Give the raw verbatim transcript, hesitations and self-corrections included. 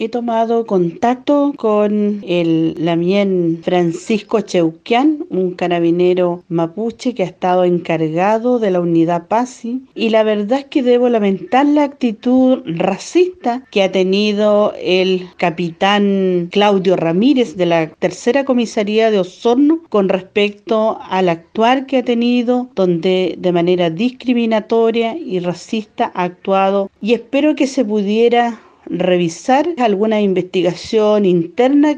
He tomado contacto con el Lamien Francisco Cheuquian, un carabinero mapuche que ha estado encargado de la unidad PASI, y la verdad es que debo lamentar la actitud racista que ha tenido el capitán Claudio Ramírez de la tercera comisaría de Osorno con respecto al actuar que ha tenido, donde de manera discriminatoria y racista ha actuado, y espero que se pudiera revisar alguna investigación interna